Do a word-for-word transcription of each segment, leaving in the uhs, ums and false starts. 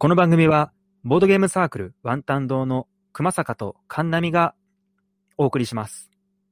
この番組はボードゲームサークルワンタン堂の熊坂と神波がお送りします。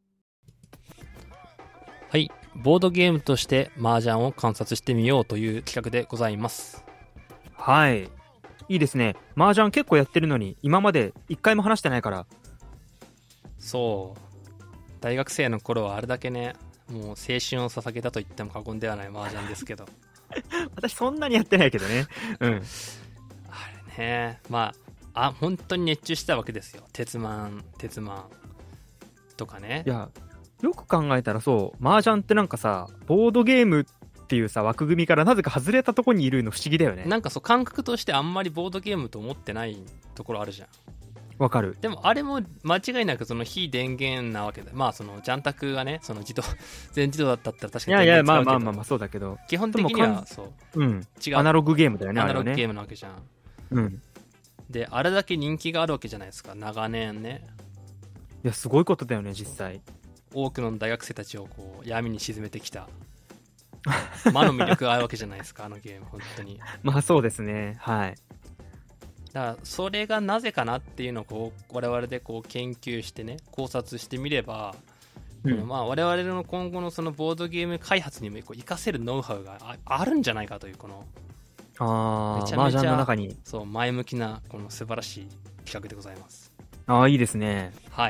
はい、ボードゲームとして麻雀を観察してみようという企画でございます。 はい、いいですね。麻雀結構やってるのに今まで一回も話してないから。 そう、大学生の頃はあれだけね、もう青春を捧げたと言っても過言ではない麻雀ですけど私そんなにやってないけどね。うんあれね、まああ本当に熱中したわけですよ。鉄マン鉄マンとかね。 いや、よく考えたらそう麻雀ってなんかさ、ボードゲームっていうさ枠組みからなぜか外れたとこにいるの不思議だよね。 なんかそう、感覚としてあんまりボードゲームと思ってないところあるじゃん。 わかる。 でもあれも間違いなくその非電源なわけで、まあそのジャンタクがね、その自動全自動だったったら確かにいやいや、まあ電源使うけど、 まあまあまあそうだけど、 基本的にはそう、 うん、 違う、 アナログゲームだよね。 アナログあれはね。 ゲームなわけじゃん。 うん。 であれだけ人気があるわけじゃないですか、長年ね。 いや、すごいことだよね実際。 多くの大学生たちをこう闇に沈めてきた魔の魅力があるわけじゃないですか、あのゲーム本当に。 まあそうですね。はい。 だからそれがなぜかなっていうのをこう我々でこう研究してね、考察してみれば、 うん、 このまあ我々の今後のそのボードゲーム開発にもこう活かせるノウハウが あ, あるんじゃないかという、このあめちゃめちゃ麻雀の中に。 そう前向きなこの素晴らしい企画でございます。 ああ、いいですね。 はい。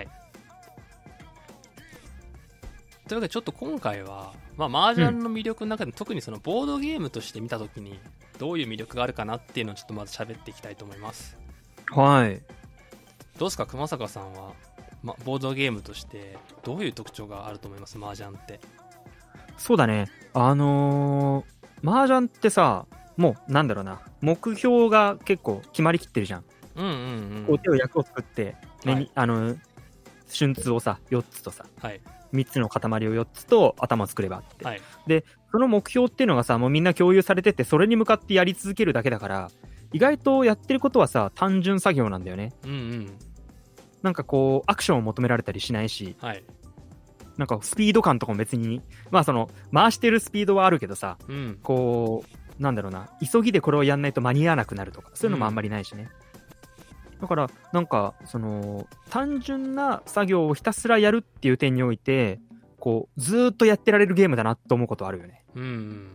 というわけでちょっと今回は、まあ、麻雀の魅力の中で、うん、特にそのボードゲームとして見たときにどういう魅力があるかなっていうのをちょっとまず喋っていきたいと思います。 はい。 どうですか熊坂さんは、ま、ボードゲームとしてどういう特徴があると思います麻雀って。 そうだね。あのー、麻雀ってさ、もうなんだろうな、目標が結構決まりきってるじゃん。 うんうんうん。 こう手を役を作って、ね、はい、あの春通をさよっつとさ、 はい、 みっつの塊をよっつと頭を作ればって、 はい、 でその目標っていうのがさ、もうみんな共有されてて、それに向かってやり続けるだけだから、意外とやってることはさ単純作業なんだよね。 うんうん。 なんかこうアクションを求められたりしないし、 はい、 なんかスピード感とかも別に、まあその回してるスピードはあるけどさ、 うん、 こうなんだろうな、急ぎでこれをやんないと間に合わなくなるとか、そういうのもあんまりないしね、うん、だからなんかその単純な作業をひたすらやるっていう点において、こうずーっとやってられるゲームだなと思うことあるよね。 うん、うん、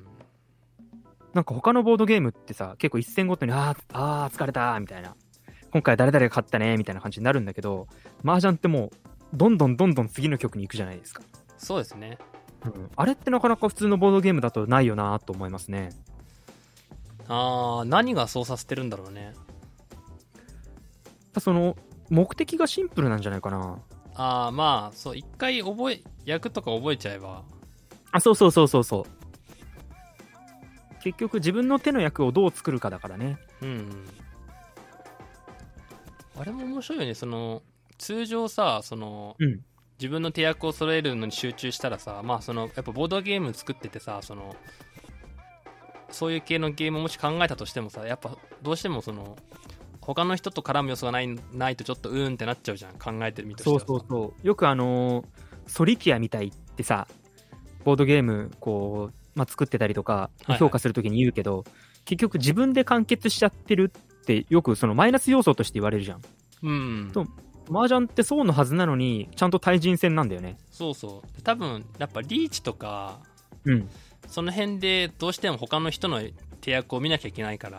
なんか他のボードゲームってさ、結構一戦ごとにあーあー疲れたみたいな、今回誰々が勝ったねみたいな感じになるんだけど、麻雀ってもうどんどんどんどん次の曲に行くじゃないですか。 そうですね、 うん、あれってなかなか普通のボードゲームだとないよなと思いますね。 あー、何がそうさせてるんだろうね。 その目的がシンプルなんじゃないかな。 あー、まあそう、一回覚え役とか覚えちゃえば、 あ、そうそうそうそうそう、結局自分の手の役をどう作るかだからね。 うん、うん、あれも面白いよね。その通常さ、その、うん、自分の手役を揃えるのに集中したらさ、まあそのやっぱボードゲーム作っててさ、そのそういう系のゲームをもし考えたとしてもさ、やっぱどうしてもその他の人と絡む要素がないないとちょっとうーんってなっちゃうじゃん、考えてる身としては。 そうそうそう、よくあのー、ソリティアみたいってさ、ボードゲームこう、まあ、作ってたりとか評価するときに言うけど、はいはい、結局自分で完結しちゃってるってよくそのマイナス要素として言われるじゃん。 うん。 と麻雀ってそうのはずなのにちゃんと対人戦なんだよね。 そうそう。多分やっぱリーチとか、 うん、 その辺でどうしても他の人の手役を見なきゃいけないから、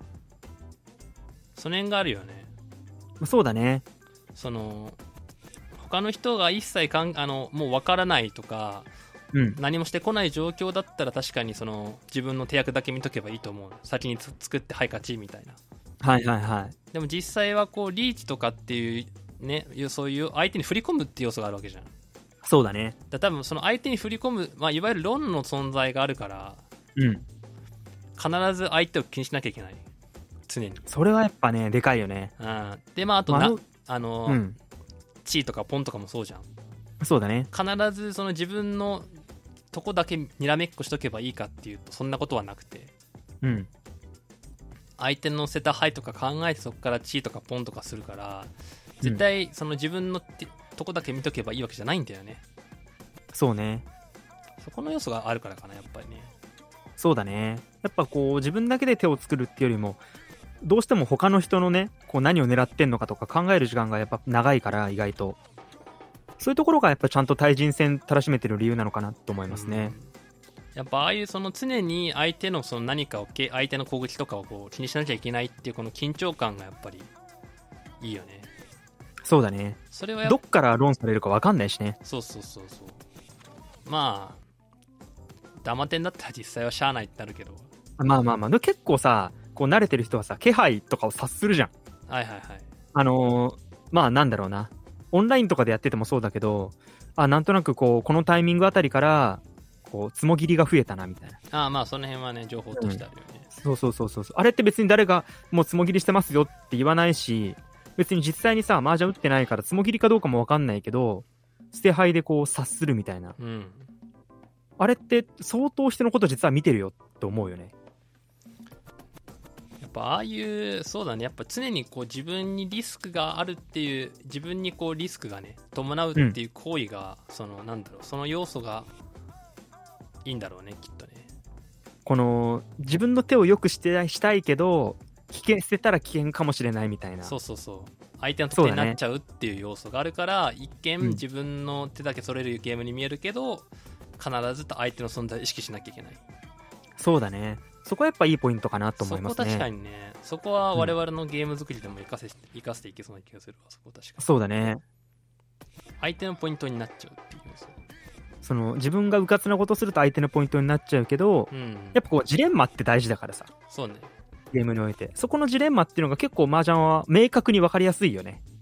その辺があるよね。 そうだね。 その他の人が一切かんあのもう分からないとか、うん、何もしてこない状況だったら確かにその自分の手役だけ見とけばいいと思う。先に作ってはい勝ちみたいな。 はいはいはい。 でも実際はこうリーチとかっていうね、そういう相手に振り込むっていう要素があるわけじゃん。 そうだね。 だ多分その相手に振り込む、まあ、いわゆる論の存在があるから、 うん、 必ず相手を気にしなきゃいけない、常に。 それはやっぱねでかいよね。 うん、でまああとな、まあ、あの、うん、地位とかポンとかもそうじゃん。 そうだね。 必ずその自分のとこだけにらめっこしとけばいいかっていうとそんなことはなくて、 うん、 相手の捨てた牌とか考えてそこから地位とかポンとかするから、絶対その自分のとこだけ見とけばいいわけじゃないんだよね。 そうね。 そこの要素があるからかな、やっぱりね。 そうだね。やっぱこう自分だけで手を作るっていうよりも、 どうしても他の人のね、こう何を狙ってんのかとか考える時間がやっぱ長いから、意外と。そういうところがやっぱちゃんと対人戦たらしめてる理由なのかなと思いますね。 やっぱああいうその常に相手のその何かを、相手の攻撃とかをこう気にしなきゃいけないっていうこの緊張感がやっぱりいいよね。 そうだね。それはどっから論されるか分かんないしね。 そうそうそうそう。まあ、ダマ点だったら実際はしゃあないってなるけど。 まあまあまあ、結構さ、こう慣れてる人はさ、気配とかを察するじゃん。 はいはいはい。 あのー、まあなんだろうな。オンラインとかでやっててもそうだけど、あ、なんとなくこう、このタイミングあたりから、こう、つもぎりが増えたな、みたいな。 ああ、まあその辺はね、情報としてあるよね。 うん、そうそうそうそう。あれって別に誰がもうつもぎりしてますよって言わないし、別に実際にさ、麻雀打ってないからつもぎりかどうかもわかんないけど、捨て牌でこう察するみたいな。 うん。 あれって相当人のこと実は見てるよって思うよね。 やっぱああいう、そうだね、やっぱ常にこう自分にリスクがあるっていう、自分にこうリスクがね、伴うっていう行為が、うん、そのなんだろう、その要素がいいんだろうね、きっとね。 この、自分の手を良くしてしたいけど、危険捨てたら危険かもしれないみたいな。 そうそうそう。相手の得点になっちゃうっていう要素があるから、ね、一見自分の手だけそれるゲームに見えるけど、うん、必ずと相手の存在を意識しなきゃいけない。 そうだね。そこはやっぱいいポイントかなと思いますね。 そこ確かにね。そこは我々のゲーム作りでも活かせ、活かせていけそうな気がするわ。そこ確かに。 そうだね。 相手のポイントになっちゃうっていう要素。 その自分がうかつなことすると相手のポイントになっちゃうけど、うん、やっぱこうジレンマって大事だからさ。 そうね。 ゲームにおいて。そこのジレンマっていうのが結構麻雀は明確に分かりやすいよね。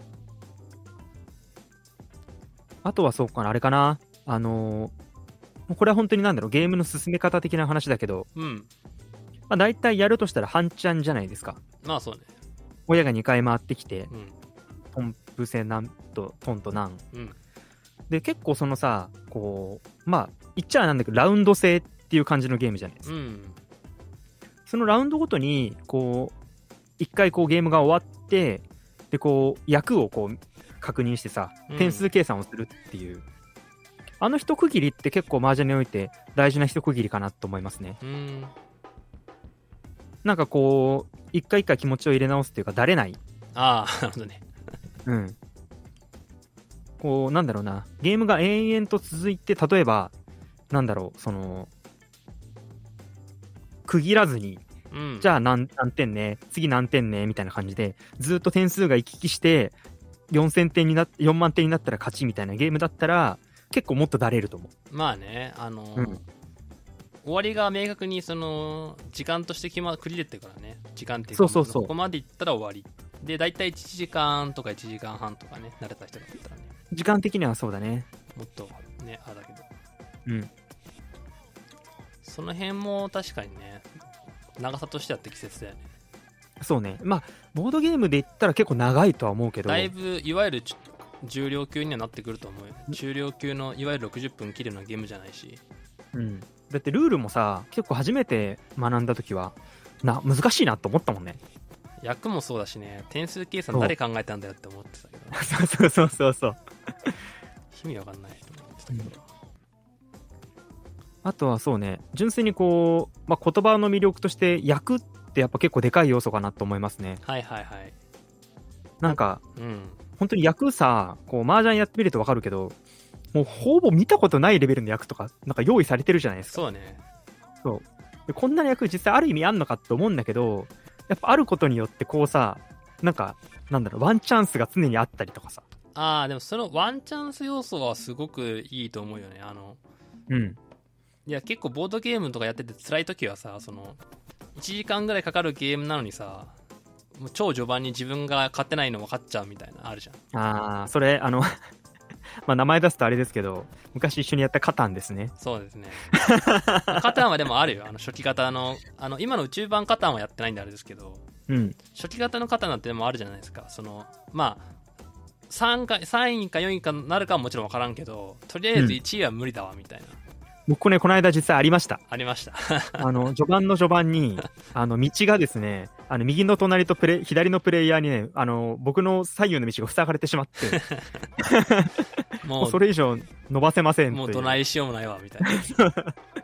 あとはそうかな、あれかな。あのー、これは本当になんだろう、ゲームの進め方的な話だけど、 うん。 まあ大体やるとしたら半チャンじゃないですか。 まあそうね。 親がにかい回ってきて、 うん、 ポンプセなんとトンとナン。 うん。 で、結構そのさ、こう、まあ、言っちゃなんだけど、ラウンド制っていう感じのゲームじゃないですか。 うん。 そのラウンドごとに、こう、一回こうゲームが終わって、で、こう、役をこう、確認してさ、点数計算をするっていう。うん、あの一区切りって結構麻雀において大事な一区切りかなと思いますね。 うん。 なんかこう、一回一回気持ちを入れ直すっていうか、だれない。 ああ、なるほどね。 うん。こう、なんだろうな、ゲームが延々と続いて、例えば、なんだろう、その、区切らずに、うん、じゃあ何、何点ね、次何点ね、みたいな感じで、ずっと点数が行き来して、よんせんてんになっ、よんまんてんになったら勝ちみたいなゲームだったら、結構もっとだれると思う。 まあね、あのーうん、 終わりが明確に、その、時間として決ま、区切れてるからね、時間っていうか、 そうそうそう。 ここまで行ったら終わり。で、だいたいいちじかんとかいちじかんはんとかね、慣れた人だったらね。 時間的にはそうだね。 もっとね、あれだけど。 うん。 その辺も確かにね、長さとしては適切だよね。 そうね。まあ、ボードゲームで言ったら結構長いとは思うけど。 だいぶ、いわゆる重量級にはなってくると思うよ。中量級の、いわゆるろくじゅっぷん切るようなゲームじゃないし。 うん。だってルールもさ、結構初めて学んだときは、な、難しいなと思ったもんね。 役もそうだしね、点数計算誰考えたんだよって思ってたけど。 そうそうそうそうそう。 意味わかんないと思ってたけど。うん、 あとはそうね、純粋にこう、まあ、言葉の魅力として役ってやっぱ結構でかい要素かなと思いますね。 はいはいはい。 なんか、 うん、 本当に役さ、こう麻雀やってみるとわかるけど、もうほぼ見たことないレベルの役とか、なんか用意されてるじゃないですか。 そうね。 そう。でこんなに役実際ある意味あんのかって思うんだけど、やっぱあることによってこうさ、なんか、なんだろう、ワンチャンスが常にあったりとかさ。 ああ、でもそのワンチャンス要素はすごくいいと思うよね。あの、 うん。 いや、結構ボードゲームとかやってて辛い時はさ、その、いちじかんぐらいかかるゲームなのにさ、もう超序盤に自分が勝てないの分かっちゃうみたいな、あるじゃん。 ああ、それ、あの、まあ名前出すとあれですけど、昔一緒にやったカタンですね。 そうですね。カタンはでもあるよ。あの初期型の、あの、今の宇宙版カタンはやってないんであれですけど、 うん。 初期型のカタンなんてでもあるじゃないですか。その、まあ、さんか、さんいかよんいかなるかはもちろん分からんけど、とりあえずいちいは無理だわ、みたいな。 僕ね、この間実際ありました。 ありました。 あの、序盤の序盤に、あの、道がですね、あの、右の隣とプレ、左のプレイヤーにね、あの、僕の左右の道が塞がれてしまって、もう、それ以上伸ばせませんもうどないしようもないわ、みたいな。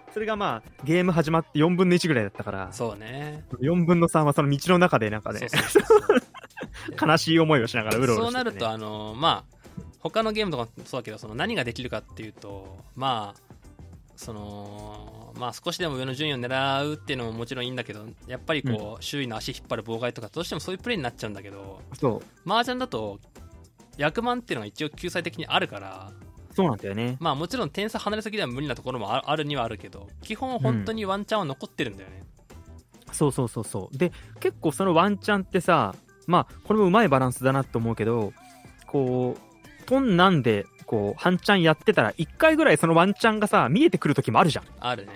それがまあゲーム始まってよんぶんのいちぐらいだったから、 そうね、 よんぶんのさんはその道の中でなんかね、そうそうそうそう悲しい思いをしながらうろうろして、ね、 そうなるとあのまあ他のゲームとかもそうだけど、その何ができるかっていうと、まあそのまあ少しでも上の順位を狙うっていうのももちろんいいんだけど、やっぱりこう、うん、周囲の足引っ張る妨害とかどうしてもそういうプレーになっちゃうんだけど、 そう麻雀だと役満っていうのが一応救済的にあるから、 そうなんだよね。 まあもちろん点差離れすぎでは無理なところもあるにはあるけど、基本本当にワンチャンは残ってるんだよね、 うん、そうそうそうそう。で結構そのワンチャンってさ、まあこれもうまいバランスだなと思うけど、こうトンなんでこう半チャンやってたらいっかいぐらいそのワンチャンがさ見えてくる時もあるじゃん。 あるね。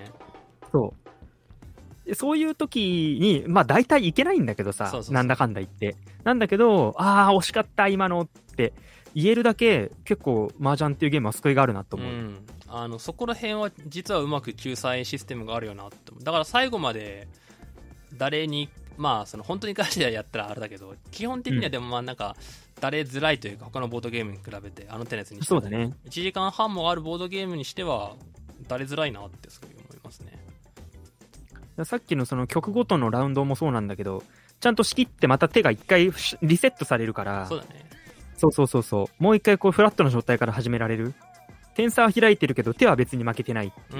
そうそういう時にまあ大体いけないんだけどさ、そうそうそう、なんだかんだ言ってなんだけど、ああ惜しかった今のって言えるだけ結構麻雀っていうゲームは救いがあるなと思う、うん、 あのそこら辺は実はうまく救済システムがあるよなって思う。だから最後まで誰にまあその本当にガチでやったらあれだけど、基本的にはでもまあなんかだれづらいというか、他のボードゲームに比べてあの手のやつにしてそうだね、 いちじかんはんもあるボードゲームにしてはだれづらいなってすごい思いますね。 さっきのその曲ごとのラウンドもそうなんだけど、ちゃんと仕切ってまた手が一回リセットされるから、 そうだね、 そうそうそうそう、もう一回こうフラットの状態から始められる。点差は開いてるけど手は別に負けてない。 うん、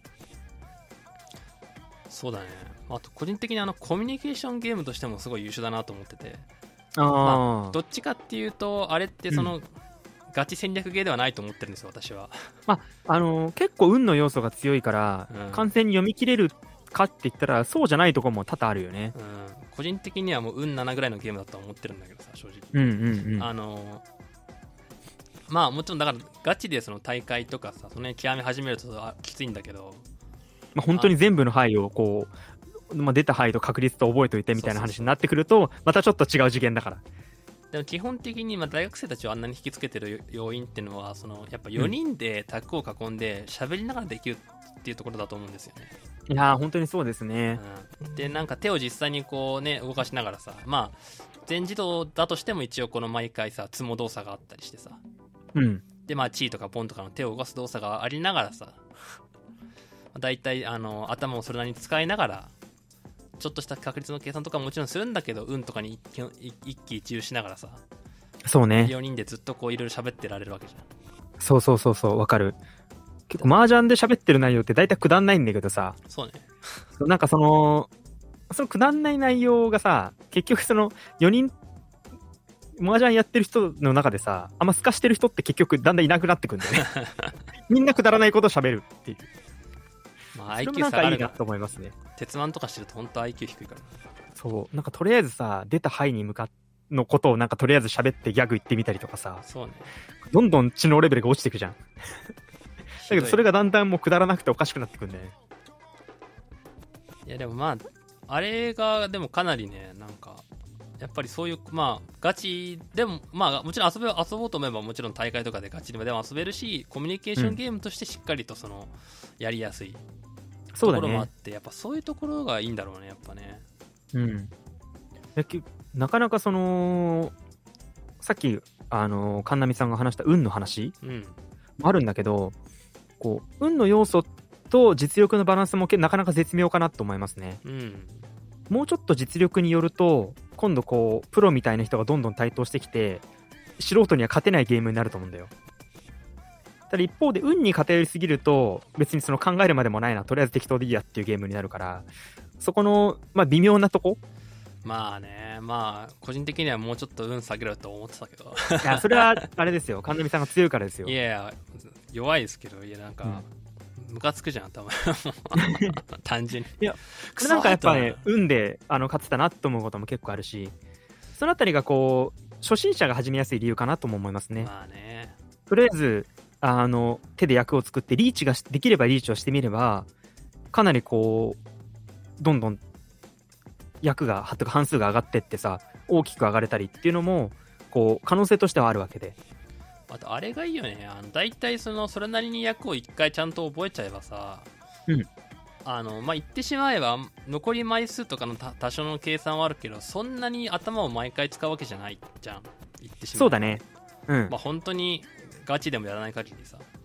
そうだね。あと個人的にあのコミュニケーションゲームとしてもすごい優秀だなと思ってて、 あ、 まあ、どっちかっていうとあれってその、うん、ガチ戦略ゲーではないと思ってるんですよ私は。 まああのー、結構運の要素が強いから、うん、完全に読み切れるかって言ったらそうじゃないところも多々あるよね、 うん、個人的にはもう運ななぐらいのゲームだと思ってるんだけどさ、正直、 うんうんうん、 あのー、まあもちろんだからガチでその大会とかさ、その辺極め始めるときついんだけど、 まあ、本当に全部の範囲をこう、まあ、出た範囲と確率と覚えておいてみたいな話になってくるとまたちょっと違う次元だから。 でも基本的にまあ大学生たちをあんなに引きつけてる要因っていうのは、そのやっぱよにんでタッグを囲んで喋りながらできるっていうところだと思うんですよね。 いやー本当にそうですね、 うん、でなんか手を実際にこうね動かしながらさ、まあ全自動だとしても一応この毎回さツモ動作があったりしてさ、 うん、 でまあチーとかポンとかの手を動かす動作がありながらさ、だいたいあの頭をそれなりに使いながらちょっとした確率の計算とかももちろんするんだけど、運とかに一一喜一憂しながらさ、 そうね、 よにんでずっとこういろいろ喋ってられるわけじゃん。 そうそうそうそう、わかる。結構麻雀で喋ってる内容って大体くだんないんだけどさ、 そうねなんかそのそのくだんない内容がさ、結局そのよにん麻雀やってる人の中でさ、あんま透かしてる人って結局だんだんいなくなってくんだよねみんなくだらないことを喋るっていう、 まあ、アイキュー 下がるなと思いますね。 鉄腕とかしてると本当 アイキュー 低いから。 そうなんかとりあえずさ、出た範に向かってのことをなんかとりあえず喋ってギャグ言ってみたりとかさ、 そうね、 どんどん知能レベルが落ちていくじゃんだけどそれがだんだんもうくだらなくておかしくなってくんだよね。 いやでもまああれがでもかなりね、なんかやっぱりそういうまあガチでもまあもちろん遊べ遊ぼうと思えばもちろん大会とかでガチでも遊べるし、コミュニケーションゲームとしてしっかりとそのやりやすいところもあって、やっぱそういうところがいいんだろうね、やっぱね。 うん。なかなかそのさっきあの神波さんが話した運の話もあるんだけど、こう運の要素と実力のバランスもなかなか絶妙かなと思いますね、 うん、 もうちょっと実力によると今度こうプロみたいな人がどんどん台頭してきて素人には勝てないゲームになると思うんだよ。ただ一方で運に偏りすぎると別にその考えるまでもないな、とりあえず適当でいいやっていうゲームになるから、そこの、まあ、微妙なとこ。 まあね、まあ個人的にはもうちょっと運下げろと思ってたけどいやそれはあれですよ、神波さんが強いからですよ。 いやいや弱いですけど、いやなんか、うん、ムカつくじゃん多分単純に。 いやなんかやっぱね運であの勝ってたなと思うことも結構あるし、そのあたりがこう初心者が始めやすい理由かなとも思いますね。 まあね、 とりあえずあの手で役を作ってリーチができればリーチをしてみればかなりこうどんどん役が半数が上がってってさ、大きく上がれたりっていうのもこう可能性としてはあるわけで、 あとあれがいいよね、あのだいたいそのそれなりに役を一回ちゃんと覚えちゃえばさ、 うん、 あのまあ言ってしまえば残り枚数とかの多少の計算はあるけど、そんなに頭を毎回使うわけじゃないじゃん、言ってしまえば。 そうだね、うん、 まあ本当にガチでもやらない限りさ。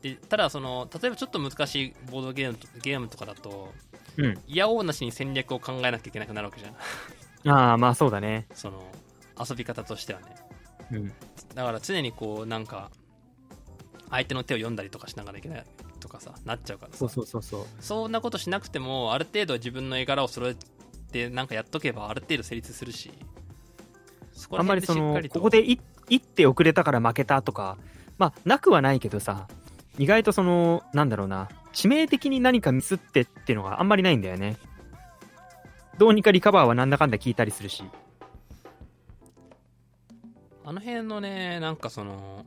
でただその例えばちょっと難しいボードゲームとゲームとかだと、 うん、 いやおうなしに戦略を考えなきゃいけなくなるわけじゃんああまあそうだね。 その遊び方としてはね、 うん、 だから常にこうなんか相手の手を読んだりとかしながらいけないとかさなっちゃうからさ、 そうそうそうそう。 そんなことしなくてもある程度自分の絵柄を揃えてなんかやっとけばある程度成立するし、そこらあんまり辺でしそのっかりとここでい一手遅れたから負けたとか、まあなくはないけどさ、意外とそのなんだろうな、致命的に何かミスってっていうのがあんまりないんだよね。どうにかリカバーはなんだかんだ聞いたりするし。 あの辺のねなんかその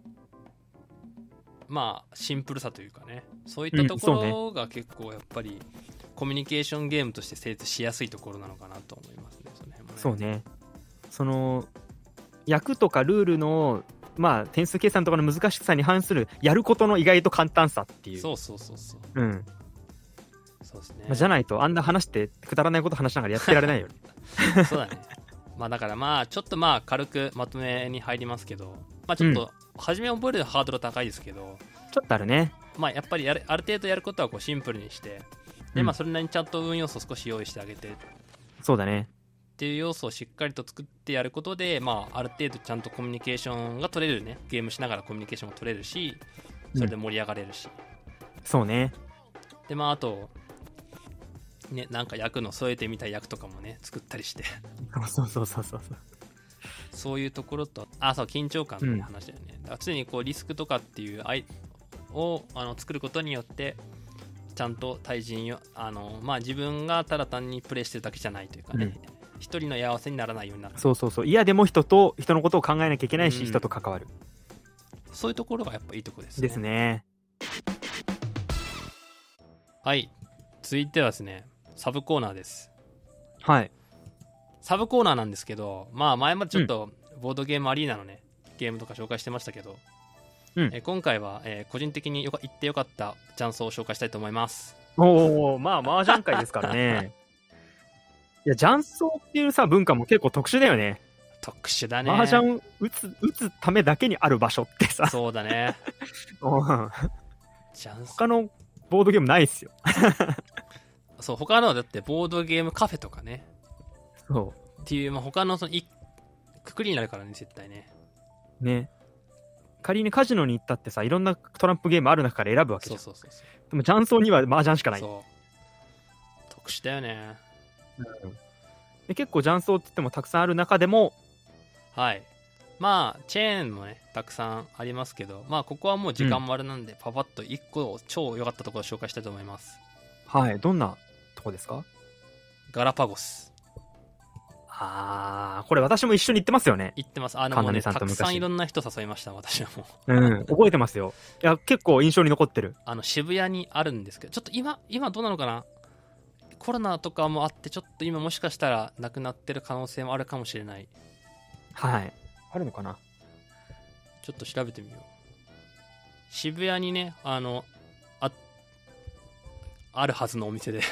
まあシンプルさというかね、そういったところが結構やっぱりコミュニケーションゲームとして成立しやすいところなのかなと思いますね。その辺もね。 そうね。その役とかルールのまあ点数計算とかの難しさに反するやることの意外と簡単さっていう。 そうそうそうそう。 うん。 そうですね。 まあ、じゃないとあんな話してくだらないこと話しながらやってられないよね。 そうだね。まあだからまあちょっとまあ軽くまとめに入りますけど、まあちょっと初め覚えるハードル高いですけど、 ちょっとあるね。 まあやっぱりやるある程度やることはこうシンプルにして、でうんまあそれなりにちゃんと運要素を少し用意してあげてっそうだね。 ていう要素をしっかりと作ってやることで、まあある程度ちゃんとコミュニケーションが取れるね、ゲームしながらコミュニケーションが取れるし、それで盛り上がれるし、 そうね。 でまああとね、なんか役の添えてみたい役とかもね作ったりしてそうそうそうそうそう。 そういうところと、あそう緊張感の話だよね、うん、だから常にこうリスクとかっていう愛をあの作ることによってちゃんと対人をあの、まあ、自分がただ単にプレイしてるだけじゃないというかね、うん、一人の居合わせにならないようになる。 そうそうそう。嫌でも人と人のことを考えなきゃいけないし、うん、人と関わる。 そういうところがやっぱいいところですね。 ですね。 はい、続いてはですねサブコーナーです。 はい。 サブコーナーなんですけど、まあ前までちょっとボードゲームアリーナのね、うん、ゲームとか紹介してましたけど、うん、え今回は、えー、個人的によか言ってよかった雀荘を紹介したいと思います。 おお、まあ麻雀会ですからね。いや雀荘っていうさ文化も結構特殊だよね。 特殊だね。 麻雀打つ打つためだけにある場所ってさ。 そうだね。 他のボードゲームないっすよ。 そう他のはだってボードゲームカフェとかね。 そうっていう、まあ、他のそのいくくりになるからね絶対ね。 ね。仮にカジノに行ったってさいろんなトランプゲームある中から選ぶわけじゃん。そうそうそうそう。でも雀荘には麻雀しかない。 そう特殊だよね。 うん、で結構雀荘って言ってもたくさんある中でもはいまあチェーンもねたくさんありますけど、まあここはもう時間もあれなんで、うん、パパッといっこ超良かったところを紹介したいと思います。 はいどんなとこですか？ ガラパゴス。 あーこれ私も一緒に行ってますよね。 行ってます。あのもうねたくさんいろんな人誘いました私はもう。うん覚えてますよ。いや結構印象に残ってる。 あの渋谷にあるんですけどちょっと今今どうなのかな。コロナとかもあってちょっと今もしかしたらなくなってる可能性もあるかもしれない。 はいあるのかな。 ちょっと調べてみよう。渋谷にねあのああるはずのお店で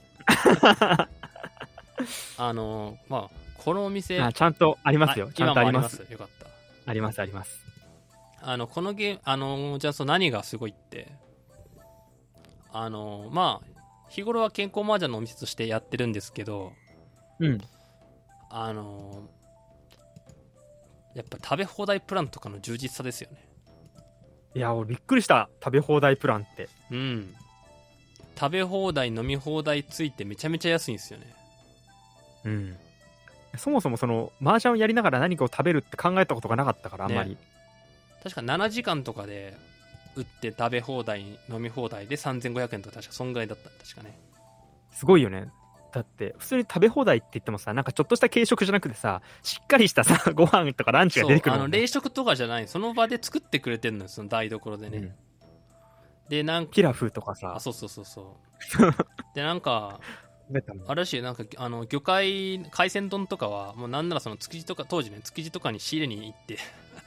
あのまあこのお店あちゃんとありますよ。ちゃんとあります。 よかった。 ありますあります。 あのこのゲームあのじゃあそう何がすごいってあのまあ日頃は健康麻雀のお店としてやってるんですけど、 うん、 あのやっぱ食べ放題プランとかの充実さですよね。 いや俺びっくりした食べ放題プランって。 うん食べ放題飲み放題ついてめちゃめちゃ安いんですよね。 うんそもそもその麻雀をやりながら何かを食べるって考えたことがなかったからあんまり、ね、 確かななじかんとかで売って食べ放題飲み放題でさんぜんごひゃくえんとか確かそんぐらいだった確かね。 すごいよね。だって普通に食べ放題って言ってもさなんかちょっとした軽食じゃなくてさしっかりしたさご飯とかランチが出てくるの、ね、あの冷食とかじゃないその場で作ってくれてるのよその台所でね、うん、でなんかピラフとかさあそうそうそうそうでなんかあるしなんかあの魚介海鮮丼とかはもうなんならその築地とか当時ね築地とかに仕入れに行って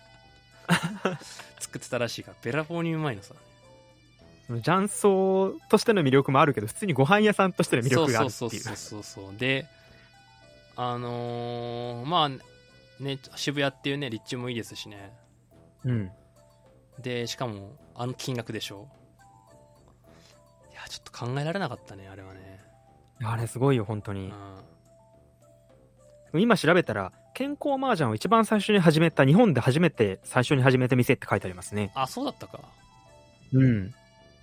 作ってたらしいからべらぼうにうまいのさ。 雀荘としての魅力もあるけど普通にご飯屋さんとしての魅力があるっていう。 そうそうそうそうであのー、まあね渋谷っていうね立地もいいですしね。 うんでしかもあの金額でしょ。 ちょっと考えられなかったね、あれはね。 あれすごいよ、本当に。 うん、 今調べたら、健康麻雀を一番最初に始めた、日本で初めて最初に始めた店って書いてありますね。 あ、そうだったか。 うん。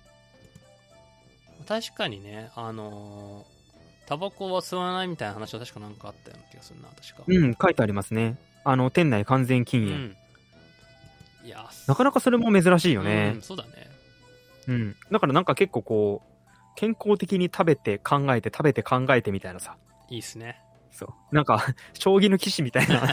確かにね、あのー、タバコは吸わないみたいな話は確かなんかあったような気がするな、確か。 うん、書いてありますね。あの、店内完全禁煙。うん、いや、なかなかそれも珍しいよね。 うん、そうだね。 うん。だからなんか結構こう、健康的に食べて考えて食べて考えてみたいなさ。 いいっすね。 そう。なんか、将棋の棋士みたいな。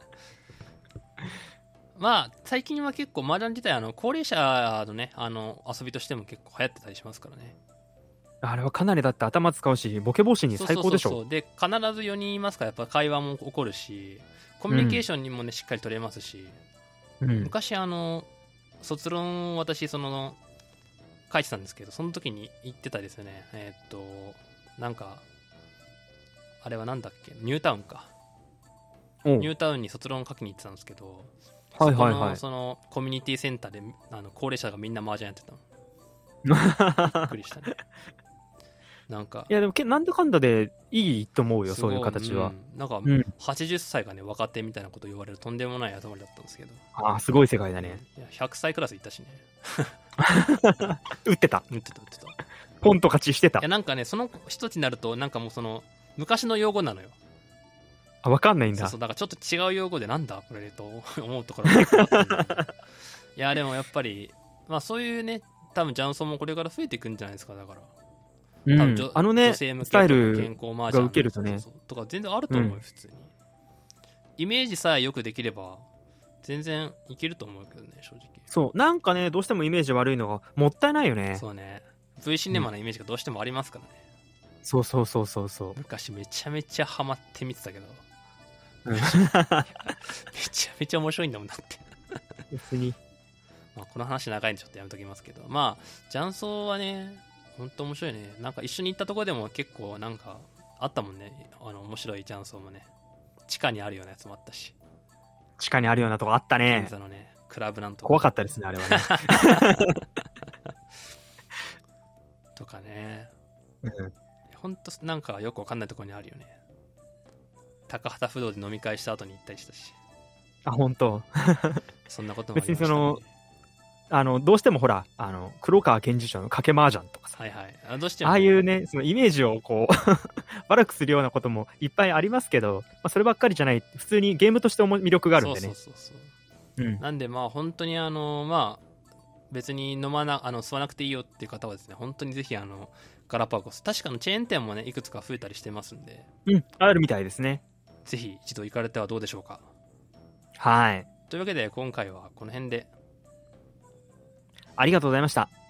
まあ、最近は結構麻雀自体、あの、高齢者のね、あの、遊びとしても結構流行ってたりしますからね。 あれはかなりだって頭使うし、ボケ防止に最高でしょ。 そうそうそうそう。で、必ずよにんいますから、やっぱ会話も起こるし、コミュニケーションにもね、うん、しっかり取れますし、うん、昔あの、卒論私、その、書いてたんですけど、その時に言ってたですね、えー、っと、なんか、あれはなんだっけ、ニュータウンか。ニュータウンに卒論を書きに行ってたんですけど、はいはいはい、そのコミュニティセンターであの高齢者がみんな麻雀やってたの。びっくりしたね。なんかいやでもけなんだかんだでいいと思うよ、そういう形は。 うん、なんか、うん、はちじゅっさいがね若手みたいなこと言われるとんでもない集まりだったんですけど。 ああ、すごい世界だね。 いやひゃくさいクラスいったしね。 打ってた打ってた打ってた。 ポンと勝ちしてた。 いやなんかねその一つになるとなんかもうその昔の用語なのよ。 あ、分かんないんだ。 そうそう、だからちょっと違う用語でなんだこれと思うところが結構あったんだけど。いやでもやっぱりまあそういうね多分ジャンソンもこれから増えていくんじゃないですか。だから、 うん、あのね女性向けとか健康マージャンが受けるとねとか全然あると思うよ、うん、普通にイメージさえよくできれば全然いけると思うけどね、正直。 そうなんかねどうしてもイメージ悪いのがもったいないよね。 そうね、 V シネマのイメージがどうしてもありますからね、 うん、そうそうそうそうそう。 昔めちゃめちゃハマって見てたけどめちゃめちゃ面白いんだもんだって別に、 まあ、この話長いんでちょっとやめときますけど、まあ雀荘はねほんと面白いね。なんか一緒に行ったところでも結構なんかあったもんね、あの面白い雀荘もね。地下にあるようなやつもあったし、 地下にあるようなとこあったね。 銀座のねクラブなんとか怖かったですねあれはねとかね、 うん、 ほんとなんかよくわかんないところにあるよね。高畑不動で飲み会した後に行ったりしたし。 あ、本当。 そんなこともありましたね。別にそのあのどうしてもほらあの黒川検事長の賭け麻雀とかさ、 はいはい、あどうしてもああいうねそのイメージをこう悪くするようなこともいっぱいありますけど、まあ、そればっかりじゃない、普通にゲームとしても魅力があるんでね。 そうそうそうそう、うん、なんでまあ本当にあのまあ別に飲まなあの吸わなくていいよっていう方はですね、本当にぜひあのガラパゴス、確かのチェーン店もねいくつか増えたりしてますんで、 うんあるみたいですね。 ぜひ一度行かれてはどうでしょうか。 はい。 というわけで今回はこの辺で。 ありがとうございました。